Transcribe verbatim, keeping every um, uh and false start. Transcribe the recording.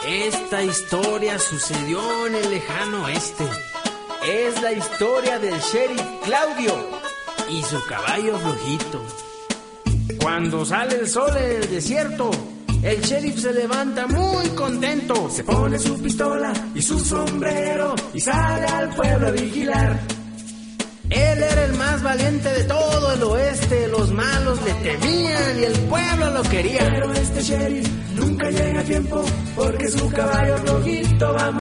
Esta historia sucedió en el lejano oeste. Es la historia del sheriff Claudio y su caballo flojito. Cuando sale el sol en el desierto, el sheriff se levanta muy contento. Se pone su pistola y su sombrero y sale al pueblo a vigilar. Él era el más valiente de todo el oeste. Los malos le temían y el pueblo lo quería. Pero este sheriff nunca llega a tiempo porque su caballo flojito va